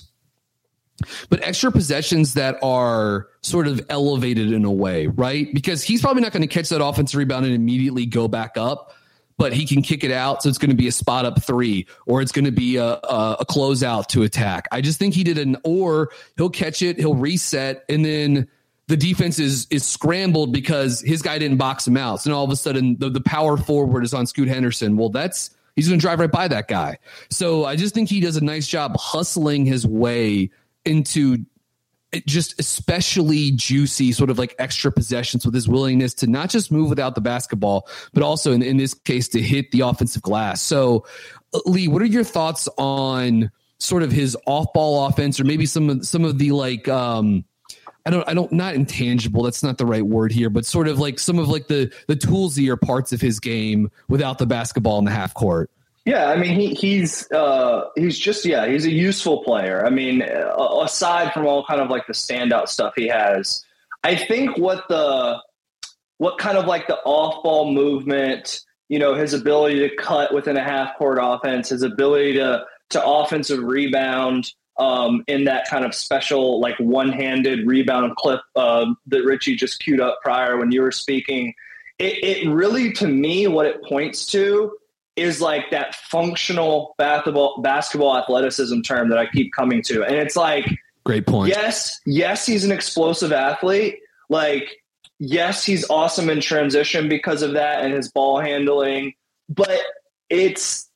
but extra possessions that are sort of elevated in a way, right? Because he's probably not going to catch that offensive rebound and immediately go back up, but he can kick it out. So it's going to be a spot up three, or it's going to be a, a, a closeout to attack. I just think he did an, or he'll catch it, he'll reset, and then the defense is is scrambled because his guy didn't box him out. So now all of a sudden the, the power forward is on Scoot Henderson. Well, that's, he's going to drive right by that guy. So I just think he does a nice job hustling his way into just especially juicy sort of like extra possessions with his willingness to not just move without the basketball, but also in, in this case to hit the offensive glass. So Lee, what are your thoughts on sort of his off ball offense, or maybe some of some of the like, um, I don't, I don't, not intangible. That's not the right word here, but sort of like some of like the, the toolsier parts of his game without the basketball in the half court.
Yeah, I mean, he, he's uh, he's just, yeah, he's a useful player. I mean, uh, aside from all kind of like the standout stuff he has, I think what the what kind of like the off-ball movement, you know, his ability to cut within a half-court offense, his ability to to offensive rebound um, in that kind of special like one-handed rebound clip uh, that Richie just queued up prior when you were speaking, it, it really, to me, what it points to is like that functional basketball basketball athleticism term that I keep coming to. And it's like,
great point.
Yes, yes, he's an explosive athlete. Like, yes, he's awesome in transition because of that and his ball handling. But it's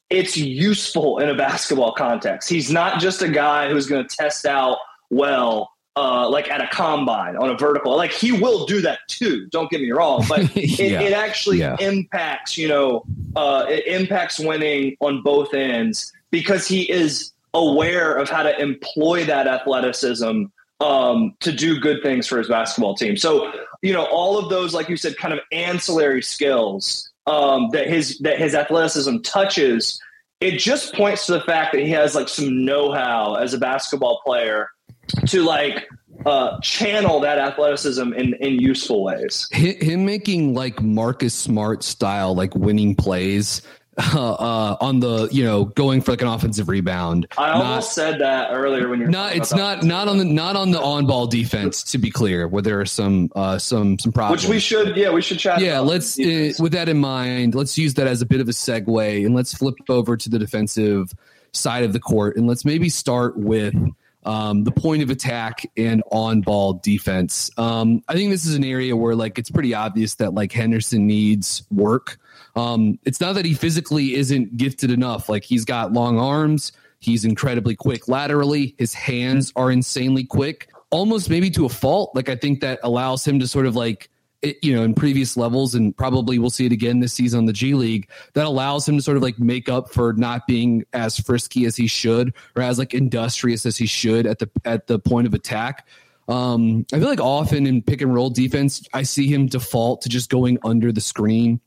it's useful in a basketball context. He's not just a guy who's going to test out well, uh, like at a combine on a vertical. Like he will do that too. Don't get me wrong, but it,
yeah.
it actually
yeah.
impacts, you know, uh, it impacts winning on both ends because he is aware of how to employ that athleticism um, to do good things for his basketball team. So, you know, all of those, like you said, kind of ancillary skills um, that his that his athleticism touches, it just points to the fact that he has like some know-how as a basketball player to like uh, channel that athleticism in, in useful ways.
Him making like Marcus Smart style, like winning plays uh, uh, on the, you know, going for like an offensive rebound.
I
not,
almost said that earlier when you're
not, it's not, not on the, not on the on ball defense, to be clear, where there are some, uh, some, some problems.
Which we should, yeah, we should chat.
Yeah. Let's, uh, with that in mind, let's use that as a bit of a segue and let's flip over to the defensive side of the court. And let's maybe start with, Um, the point of attack and on-ball defense. Um, I think this is an area where like it's pretty obvious that like Henderson needs work. Um, it's not that he physically isn't gifted enough. Like he's got long arms. He's incredibly quick laterally. His hands are insanely quick, almost maybe to a fault. Like I think that allows him to sort of like, it, you know, in previous levels, and probably we'll see it again this season on the G League, that allows him to sort of like make up for not being as frisky as he should, or as like industrious as he should at the at the point of attack. Um, I feel like often in pick and roll defense, I see him default to just going under the screen,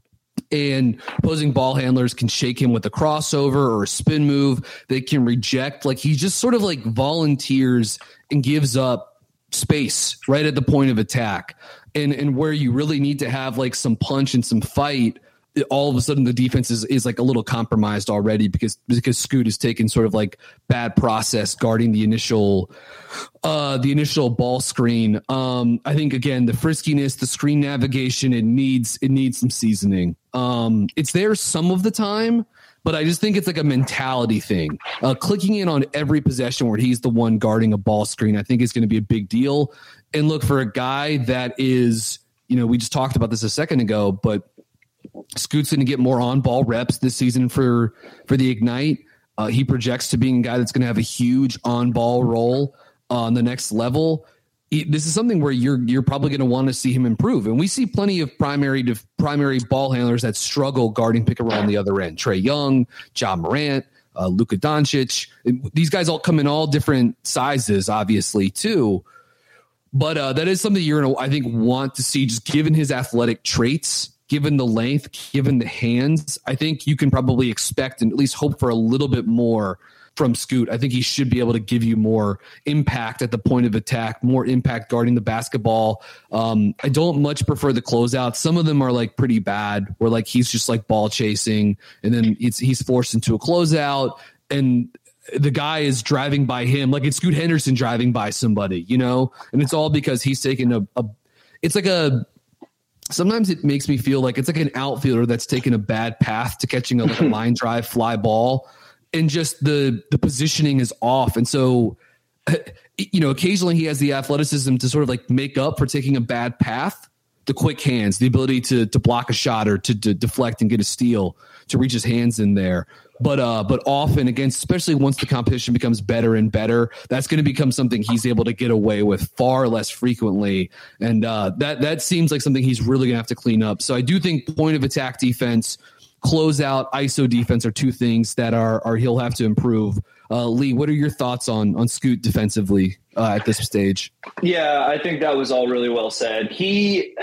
and opposing ball handlers can shake him with a crossover or a spin move. They can reject. Like he just sort of like volunteers and gives up space right at the point of attack. And and where you really need to have like some punch and some fight, all of a sudden the defense is, is like a little compromised already because because Scoot has taken sort of like bad process guarding the initial uh, the initial ball screen. Um, I think again the friskiness, the screen navigation, it needs it needs some seasoning. Um, it's there some of the time, but I just think it's like a mentality thing. Uh, clicking in on every possession where he's the one guarding a ball screen, I think is going to be a big deal. And look, for a guy that is, you know, we just talked about this a second ago, but Scoot's going to get more on-ball reps this season for for the Ignite. Uh, he projects to being a guy that's going to have a huge on-ball role on the next level. He, this is something where you're you're probably going to want to see him improve, and we see plenty of primary def, primary ball handlers that struggle guarding pick and roll on the other end. Trae Young, Ja Morant, uh, Luka Doncic. These guys all come in all different sizes, obviously, too. But uh, that is something you're going to, I think, want to see, just given his athletic traits, given the length, given the hands. I think you can probably expect and at least hope for a little bit more from Scoot. I think he should be able to give you more impact at the point of attack, more impact guarding the basketball. Um, I don't much prefer the closeouts. Some of them are like pretty bad, where like he's just like ball chasing, and then it's he's forced into a closeout, and the guy is driving by him, like it's Scoot Henderson driving by somebody, you know, and it's all because he's taken a, a it's like a, sometimes it makes me feel like it's like an outfielder that's taken a bad path to catching a, like a line drive fly ball, and just the, the positioning is off. And so, you know, occasionally he has the athleticism to sort of like make up for taking a bad path, the quick hands, the ability to, to block a shot or to, to deflect and get a steal, to reach his hands in there. But uh, but often, against, especially once the competition becomes better and better, that's going to become something he's able to get away with far less frequently. And uh, that that seems like something he's really going to have to clean up. So I do think point of attack defense, closeout, I S O defense are two things that are are he'll have to improve. Uh, Lee, what are your thoughts on on Scoot defensively uh, at this stage?
Yeah, I think that was all really well said. He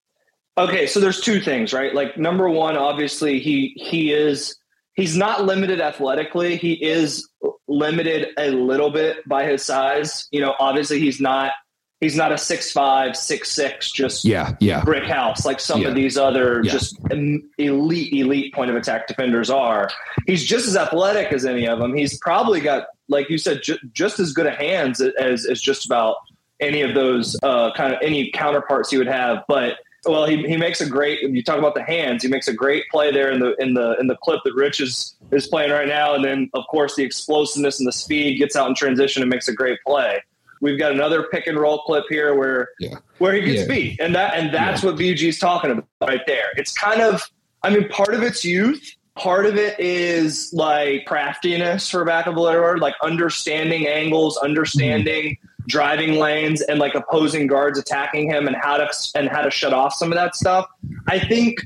okay, so there's two things, right? Like number one, obviously he he is. He's not limited athletically. He is limited a little bit by his size. You know, obviously he's not he's not a six five, six six, just
yeah, yeah.
brick house like some
yeah.
of these other
yeah.
just elite, elite point of attack defenders are. He's just as athletic as any of them. He's probably got, like you said, ju- just as good a hands as, as just about any of those uh, kind of any counterparts he would have. But Well, he he makes a great. You talk about the hands. He makes a great play there in the in the in the clip that Rich is is playing right now, and then of course the explosiveness and the speed, gets out in transition and makes a great play. We've got another pick and roll clip here where
yeah.
where he gets
yeah.
beat, and that and that's yeah. what B G's talking about right there. It's kind of, I mean, part of it's youth, part of it is like craftiness, for lack of a better word, like understanding angles, understanding mm-hmm. driving lanes, and like opposing guards attacking him, and how to and how to shut off some of that stuff. I think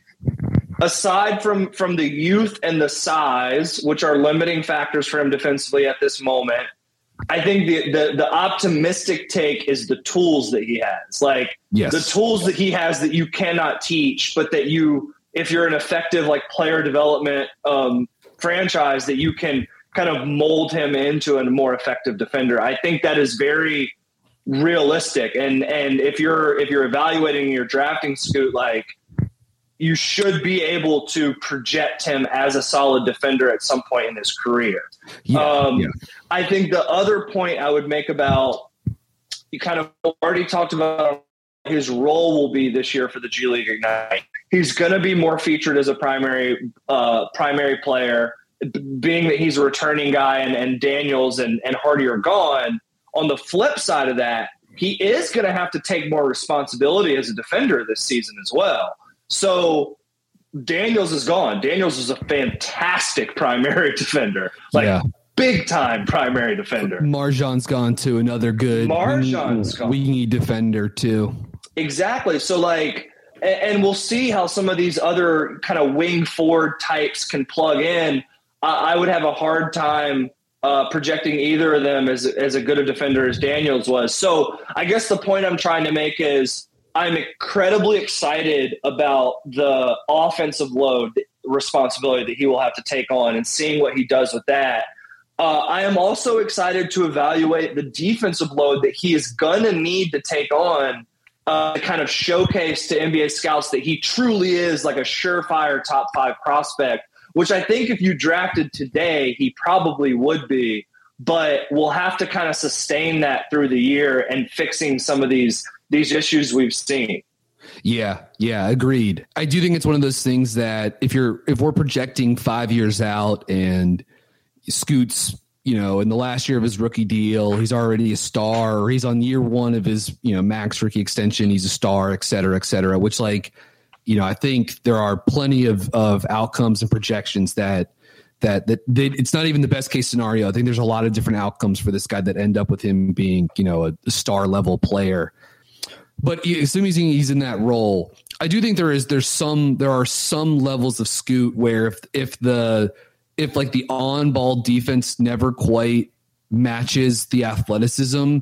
aside from from the youth and the size, which are limiting factors for him defensively at this moment, I think the, the the optimistic take is the tools that he has, like
yes.
the tools that he has that you cannot teach, but that you, if you're an effective like player development um, franchise, that you can kind of mold him into a more effective defender. I think that is very realistic. And and if you're if you're evaluating your drafting, Scoot, like you should be able to project him as a solid defender at some point in his career.
Yeah,
um,
yeah.
I think the other point I would make about, you kind of already talked about his role will be this year for the G League Ignite. He's going to be more featured as a primary uh, primary player, being that he's a returning guy and, and Daniels and, and Hardy are gone. On the flip side of that, he is going to have to take more responsibility as a defender this season as well. So Daniels is gone. Daniels is a fantastic primary defender, like
yeah.
big time primary defender.
Marjan's gone to another good
Marjan's gone.
wingy defender too.
Exactly. So like, and, and we'll see how some of these other kind of wing forward types can plug in. I, I would have a hard time uh, projecting either of them as as a good a defender as Daniels was. So I guess the point I'm trying to make is, I'm incredibly excited about the offensive load responsibility that he will have to take on and seeing what he does with that. Uh, I am also excited to evaluate the defensive load that he is going to need to take on uh, to kind of showcase to N B A scouts that he truly is like a surefire top five prospect, which I think if you drafted today, he probably would be. But we'll have to kind of sustain that through the year and fixing some of these these issues we've seen.
Yeah, yeah, agreed. I do think it's one of those things that if you're if we're projecting five years out and Scoot's, you know, in the last year of his rookie deal, he's already a star, or he's on year one of his, you know, max rookie extension, he's a star, et cetera, et cetera, which like, you know, I think there are plenty of of outcomes and projections that that that they, it's not even the best case scenario. I think there's a lot of different outcomes for this guy that end up with him being, you know, a, a star level player. But assuming he's in that role, I do think there is there's some there are some levels of Scoot where if if the if like the on ball defense never quite matches the athleticism,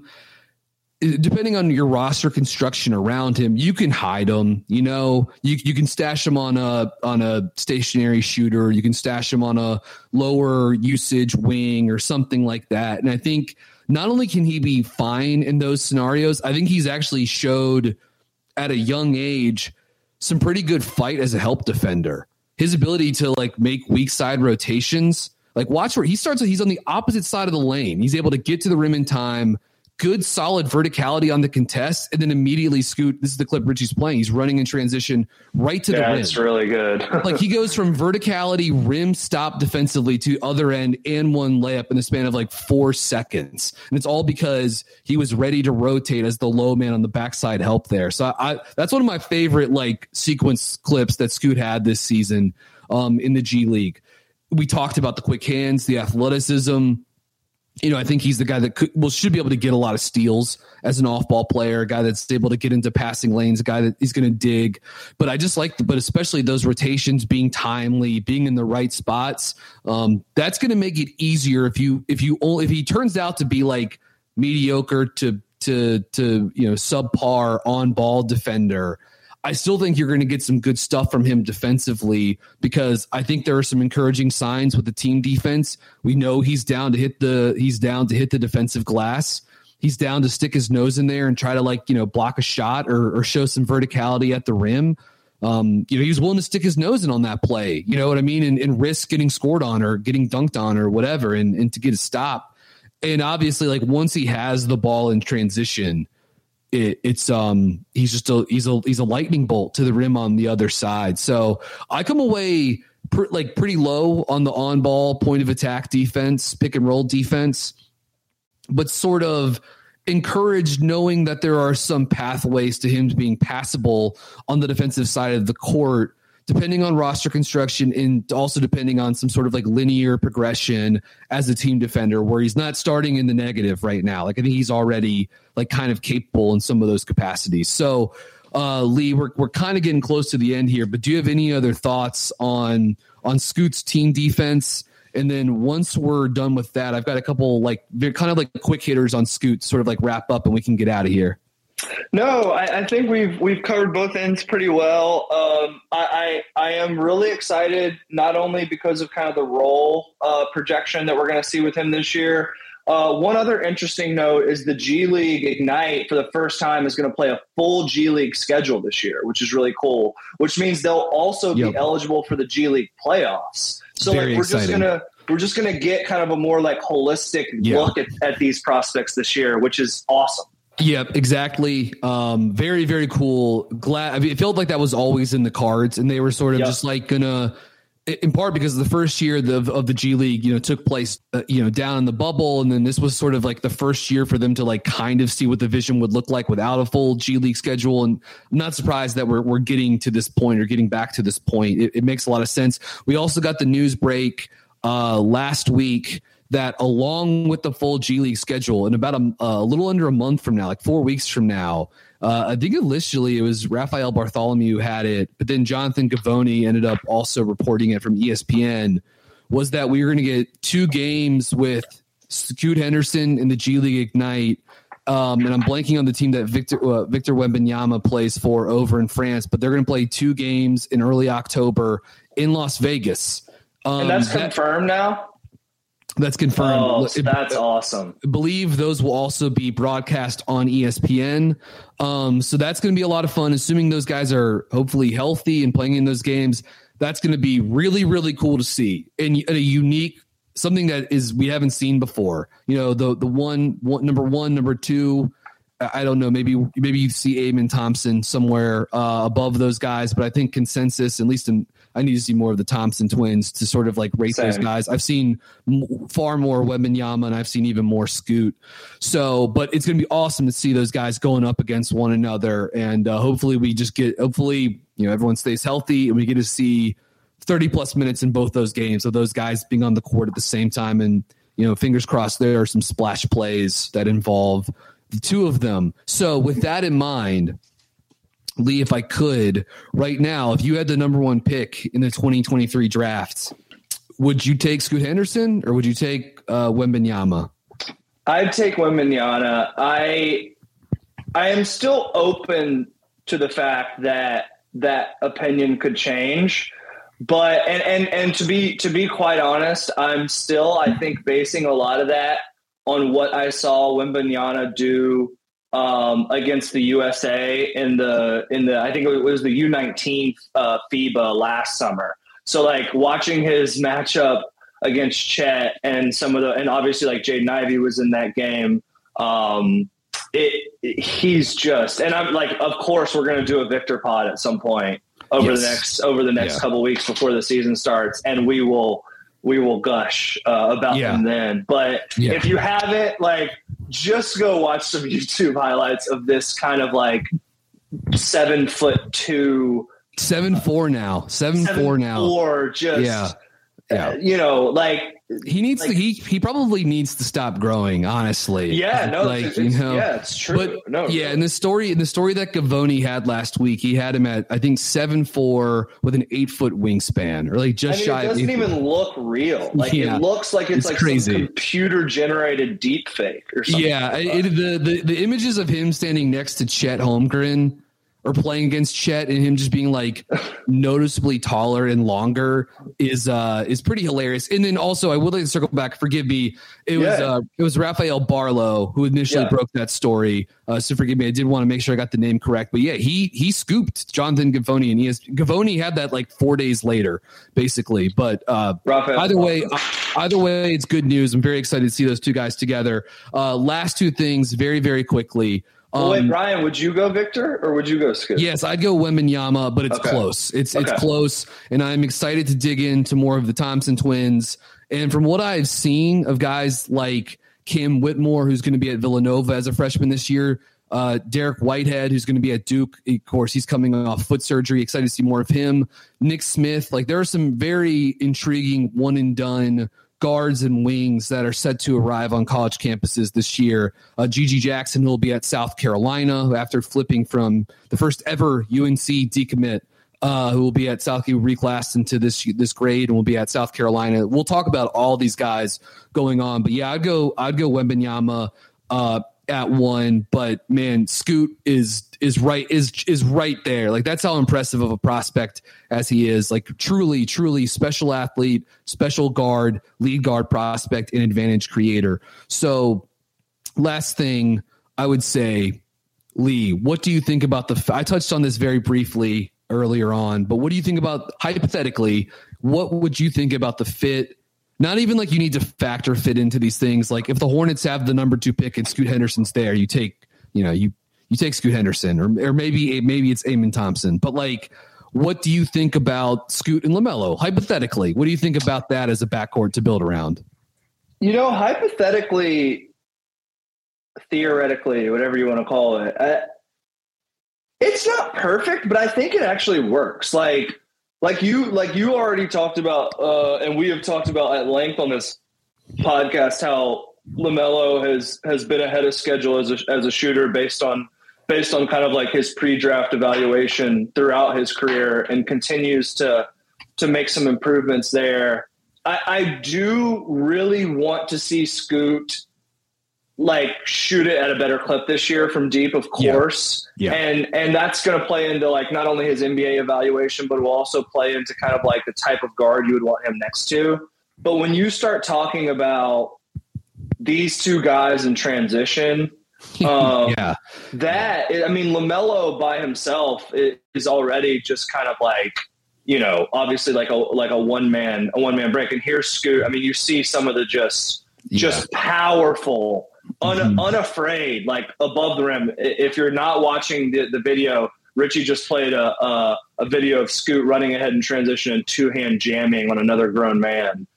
depending on your roster construction around him, you can hide him. You know, you you can stash him on a on a stationary shooter. You can stash him on a lower usage wing or something like that. And I think not only can he be fine in those scenarios, I think he's actually showed at a young age some pretty good fight as a help defender. His ability to like make weak side rotations, like watch where he starts. He's on the opposite side of the lane. He's able to get to the rim in time. Good, solid verticality on the contest, and then immediately Scoot. This is the clip Richie's playing. He's running in transition right to the
yeah,
rim.
That's really good.
Like he goes from verticality, rim stop defensively to other end and one layup in the span of like four seconds. And it's all because he was ready to rotate as the low man on the backside help there. So I, that's one of my favorite like sequence clips that Scoot had this season um, in the G League. We talked about the quick hands, the athleticism. You know, I think he's the guy that could, well, should be able to get a lot of steals as an off-ball player, a guy that's able to get into passing lanes, a guy that he's going to dig. But I just like, the, but especially those rotations being timely, being in the right spots. Um, that's going to make it easier if you, if you only, if he turns out to be like mediocre to, to, to, you know, subpar on-ball defender. I still think you're going to get some good stuff from him defensively because I think there are some encouraging signs with the team defense. We know he's down to hit the he's down to hit the defensive glass. He's down to stick his nose in there and try to like, you know, block a shot or, or show some verticality at the rim. Um, you know, he was willing to stick his nose in on that play, you know what I mean? And, and risk getting scored on or getting dunked on or whatever and, and to get a stop. And obviously, like once he has the ball in transition, It, it's um he's just a he's a he's a lightning bolt to the rim on the other side. So I come away pr- like pretty low on the on ball point of attack defense, pick and roll defense, but sort of encouraged knowing that there are some pathways to him being passable on the defensive side of the court depending on roster construction and also depending on some sort of like linear progression as a team defender where he's not starting in the negative right now. Like I think he's already like kind of capable in some of those capacities. So uh, Lee, we're, we're kind of getting close to the end here, but do you have any other thoughts on, on Scoot's team defense? And then once we're done with that, I've got a couple like they're kind of like quick hitters on Scoot, sort of like wrap up and we can get out of here.
No, I, I think we've we've covered both ends pretty well. Um, I, I I am really excited, not only because of kind of the role uh, projection that we're going to see with him this year. Uh, one other interesting note is the G League Ignite for the first time is going to play a full G League schedule this year, which is really cool. Which means they'll also
Yep.
be eligible for the G League playoffs. So
Very
like we're
exciting.
just gonna we're just gonna get kind of a more like holistic
Yeah.
look at, at these prospects this year, which is awesome.
Yep, exactly. Um, very, very cool. Glad. I mean, it felt like that was always in the cards, and they were sort of
Yep.
just like gonna, in part because the first year of, of the G League, you know, took place, uh, you know, down in the bubble, and then this was sort of like the first year for them to like kind of see what the vision would look like without a full G League schedule. And I'm not surprised that we're we're getting to this point or getting back to this point. It, it makes a lot of sense. We also got the news break uh, last week that along with the full G League schedule in about a, a little under a month from now, like four weeks from now, uh, I think initially it was Rafael Bartholomew had it, but then Jonathan Gavoni ended up also reporting it from E S P N, was that we were going to get two games with Scoot Henderson in the G League Ignite. Um, and I'm blanking on the team that Victor uh, Victor Wembanyama plays for over in France, but they're going to play two games in early October in Las Vegas. Um,
And that's
that-
confirmed now?
That's confirmed.
Oh,
It-
that's awesome.
I believe those will also be broadcast on E S P N. Um, so that's going to be a lot of fun, assuming those guys are hopefully healthy and playing in those games. That's going to be really, really cool to see and a unique, something that is we haven't seen before. You know, the the one, one number one, number two. I don't know. Maybe maybe you see Amen Thompson somewhere uh, above those guys, but I think consensus, at least in, I need to see more of the Thompson twins to sort of like rate
Same.
those guys. I've seen m- far more Wembanyama and I've seen even more Scoot. So, but it's going to be awesome to see those guys going up against one another, and uh, hopefully we just get hopefully you know everyone stays healthy and we get to see thirty plus minutes in both those games of those guys being on the court at the same time, and you know fingers crossed there are some splash plays that involve the two of them. So with that in mind, Lee, if I could, right now, if you had the number one pick in the twenty twenty-three draft, would you take Scoot Henderson or would you take uh, Wembanyama?
I'd take Wembanyama. I I am still open to the fact that that opinion could change. But and, and, and to be to be quite honest, I'm still I think basing a lot of that on what I saw Wembanyama do um, against the U S A in the in the I think it was the U nineteen uh, FIBA last summer. So like watching his matchup against Chet and some of the and obviously like Jaden Ivey was in that game. Um, it, it he's just and I'm like of course we're going to do a Victor pod at some point over
Yes.
the next over the next
Yeah.
couple weeks before the season starts, and we will. we will gush uh, about
Yeah.
them then. But
Yeah.
if you haven't, like, just go watch some YouTube highlights of this kind of like seven foot two,
Seven four now, seven,
seven
four now.
four, just
Yeah. Yeah.
uh, you know, like
He needs
like-
to. He he probably needs to stop growing. Honestly,
yeah, no,
like
it's,
you
it's-
know,
yeah, it's true.
But
no,
yeah, in the story, in the story that Gavoni had last week, he had him at I think seven four with an eight foot wingspan, or like
I
just
mean,
shy.
it
of
doesn't
eight
even
foot.
look real. Like
Yeah.
it looks like it's,
It's
like
crazy.
some computer generated deep fake or something.
Yeah, it, the, the the images of him standing next to Chet Holmgren or playing against Chet and him just being like noticeably taller and longer is uh is pretty hilarious. And then also I would like to circle back. Forgive me, it was
Yeah.
uh it was Rafael Barlow who initially
Yeah.
broke that story. Uh, so forgive me, I did want to make sure I got the name correct. But yeah, he he scooped Jonathan Gavoni, and he has Gavoni had that like four days later, basically. But uh,
Rafael
either way,
Barlow.
either way, it's good news. I'm very excited to see those two guys together. Uh, last two things, very very quickly.
Well, wait,
Um,
Ryan, would you go Victor or would you go Scoot?
Yes, I'd go Wembanyama, but it's
Okay.
close. It's
Okay.
it's close, and I'm excited to dig into more of the Thompson twins. And from what I've seen of guys like Kim Whitmore, who's going to be at Villanova as a freshman this year, Uh, Derek Whitehead, who's going to be at Duke. Of course, he's coming off foot surgery. Excited to see more of him. Nick Smith. Like, there are some very intriguing one and done guards and wings that are set to arrive on college campuses this year. Uh, Gigi Jackson, who will be at South Carolina after flipping from the first ever U N C decommit, uh, who will be at South Carolina, reclassed into this this grade, and will be at South Carolina. We'll talk about all these guys going on, but yeah, I'd go I'd go Wembanyama uh, at one, but man, Scoot is is right is is right there. Like, that's how impressive of a prospect as he is. Like, truly, truly special athlete, special guard, lead guard prospect, and advantage creator. So, last thing I would say, Lee, what do you think about the? I touched on this very briefly earlier on, but what do you think about, hypothetically, what would you think about the fit? Not even like you need to factor fit into these things. Like, if the Hornets have the number two pick and Scoot Henderson's there, you take, you know, you, you take Scoot Henderson, or or maybe, maybe it's Amen Thompson, but like, what do you think about Scoot and LaMelo? Hypothetically, what do you think about that as a backcourt to build around?
You know, hypothetically, theoretically, whatever you want to call it, I, it's not perfect, but I think it actually works. Like, Like you, like you already talked about, uh, and we have talked about at length on this podcast, how LaMelo has has been ahead of schedule as a as a shooter based on based on kind of like his pre-draft evaluation throughout his career, and continues to to make some improvements there. I, I do really want to see Scoot like shoot it at a better clip this year from deep, of course. Yeah. Yeah. And, and that's going to play into like not only his N B A evaluation, but will also play into kind of like the type of guard you would want him next to. But when you start talking about these two guys in transition, um, yeah, that, I mean, LaMelo by himself is already just kind of like, you know, obviously like a, like a one man, a one man break. And here's Scoot. I mean, you see some of the just, yeah. just powerful, Un, mm-hmm. unafraid, like above the rim. If you're not watching the, the video, Richie just played a, a a video of Scoot running ahead in transition and two hand jamming on another grown man.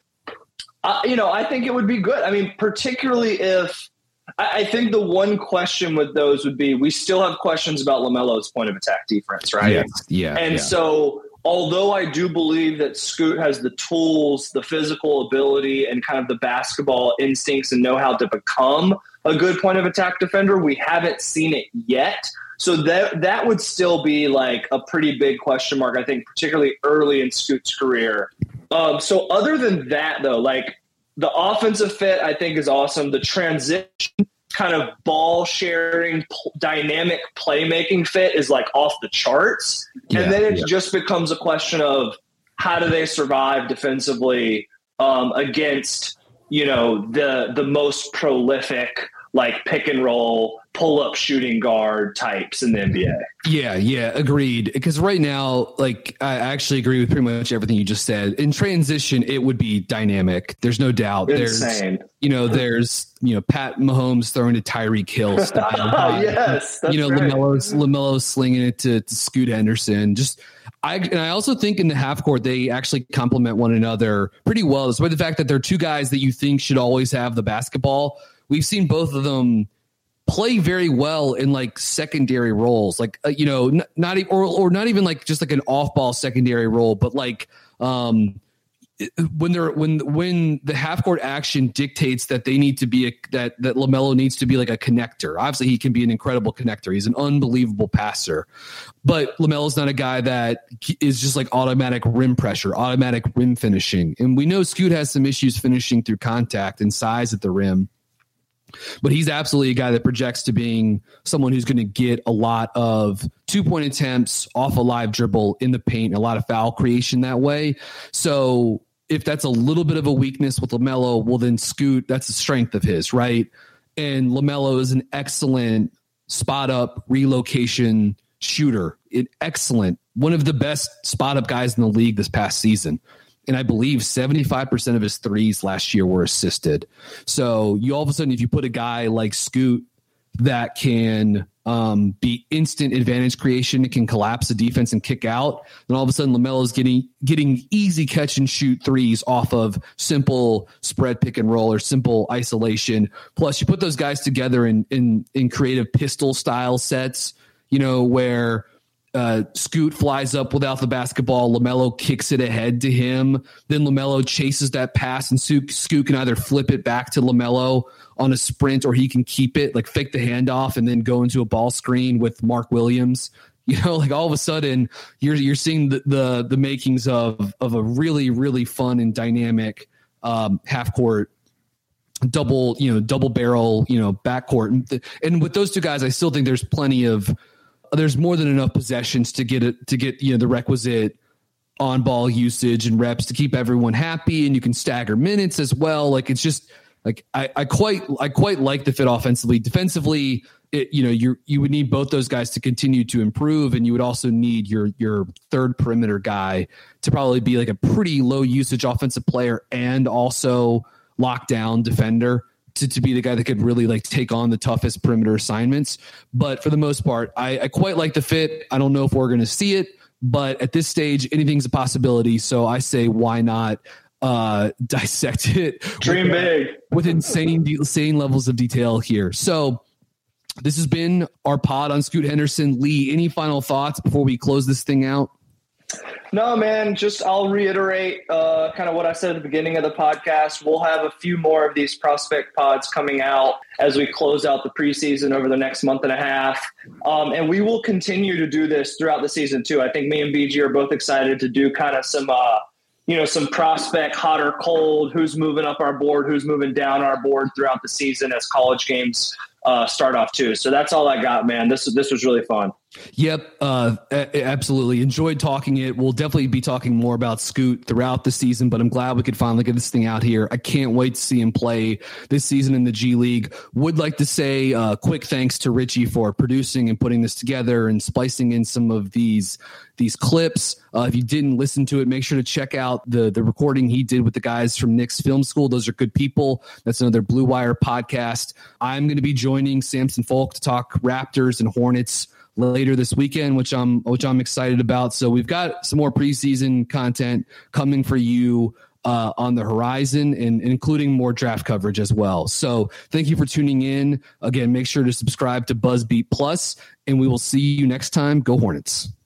Uh, you know, I think it would be good. I mean, particularly if I, I think the one question with those would be, we still have questions about LaMelo's point of attack defense, right?
Yeah, yeah.
And
yeah.
so, although I do believe that Scoot has the tools, the physical ability, and kind of the basketball instincts and know-how to become a good point of attack defender, we haven't seen it yet. So that that would still be like a pretty big question mark, I think, particularly early in Scoot's career. Um, so other than that, though, like the offensive fit, I think, is awesome. The transition kind of ball sharing, p- dynamic playmaking fit is like off the charts. Yeah, and then it yeah. just becomes a question of how do they survive defensively um, against, you know, the the most prolific like pick and roll, pull up shooting guard types in the N B A.
Yeah, yeah, agreed. Because right now, like, I actually agree with pretty much everything you just said. In transition, it would be dynamic. There's no doubt.
Insane.
There's, you know, there's, you know, Pat Mahomes throwing to Tyreek Hill style.
Oh, yes, that's
you know,
right.
LaMelo's, LaMelo's slinging it to, to Scoot Henderson. Just, I and I also think in the half court they actually complement one another pretty well, despite the fact that they're two guys that you think should always have the basketball. We've seen both of them play very well in like secondary roles, like, uh, you know, n- not e- or or not even like just like an off ball secondary role, but like um, when they're when when the half court action dictates that they need to be a, that that LaMelo needs to be like a connector. Obviously, he can be an incredible connector. He's an unbelievable passer, but LaMelo's not a guy that is just like automatic rim pressure, automatic rim finishing. And we know Scoot has some issues finishing through contact and size at the rim. But he's absolutely a guy that projects to being someone who's going to get a lot of two-point attempts off a live dribble in the paint, a lot of foul creation that way. So if that's a little bit of a weakness with LaMelo, well, then Scoot, that's a strength of his, right? And LaMelo is an excellent spot-up relocation shooter. It, excellent. One of the best spot-up guys in the league this past season. And I believe seventy-five percent of his threes last year were assisted. So you all of a sudden, if you put a guy like Scoot that can um, be instant advantage creation. It can collapse the defense and kick out. Then all of a sudden, LaMelo's getting getting easy catch and shoot threes off of simple spread pick and roll or simple isolation. Plus, you put those guys together in in, in creative pistol style sets, you know, where uh, Scoot flies up without the basketball. LaMelo kicks it ahead to him. Then LaMelo chases that pass, and Scoot can either flip it back to LaMelo on a sprint, or he can keep it, like fake the handoff and then go into a ball screen with Mark Williams. You know, like all of a sudden you're you're seeing the the, the makings of of a really, really fun and dynamic um, half court double, you know, double barrel, you know, backcourt. And, and with those two guys, I still think there's plenty of there's more than enough possessions to get it to get, you know, the requisite on ball usage and reps to keep everyone happy. And you can stagger minutes as well. Like it's just like I, I quite I quite like the fit offensively. Defensively, it, you know, you you would need both those guys to continue to improve, and you would also need your your third perimeter guy to probably be like a pretty low usage offensive player and also lockdown defender to, to be the guy that could really like take on the toughest perimeter assignments. But for the most part, I, I quite like the fit. I don't know if we're going to see it, but at this stage, anything's a possibility. So I say, why not uh, dissect it?
Dream
with,
big
with insane, insane levels of detail here. So this has been our pod on Scoot Henderson. Lee, any final thoughts before we close this thing out?
No, man, just I'll reiterate uh, kind of what I said at the beginning of the podcast. We'll have a few more of these prospect pods coming out as we close out the preseason over the next month and a half. Um, and we will continue to do this throughout the season too. I think me and B G are both excited to do kind of some, uh, you know, some prospect hot or cold, who's moving up our board, who's moving down our board throughout the season as college games uh, start off too. So that's all I got, man. This this was really fun.
Yep, uh, a- absolutely. Enjoyed talking it. We'll definitely be talking more about Scoot throughout the season, but I'm glad we could finally get this thing out here. I can't wait to see him play this season in the G League. Would like to say uh, quick thanks to Richie for producing and putting this together and splicing in some of these these clips. Uh, if you didn't listen to it, make sure to check out the the recording he did with the guys from Knicks Film School. Those are good people. That's another Blue Wire podcast. I'm going to be joining Samson Folk to talk Raptors and Hornets later this weekend, which I'm which I'm excited about. So we've got some more preseason content coming for you uh, on the horizon, and, and including more draft coverage as well. So thank you for tuning in. Again, make sure to subscribe to BuzzBeat Plus, and we will see you next time. Go Hornets.